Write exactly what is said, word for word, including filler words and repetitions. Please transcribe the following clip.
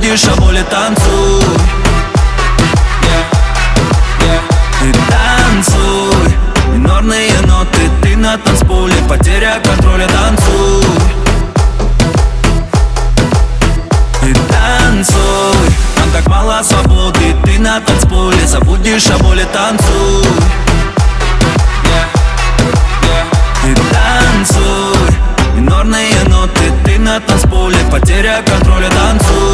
забудешь о боли, танцуй. И танцуй, минорные ноты, ты на танцполе, потеря контроля, танцуй. И танцуй, там так мало свободы, ты на танцполе, забудешь о боли, танцуй. И танцуй, минорные ноты, ты на танцполе, потеря контроля, танцуй.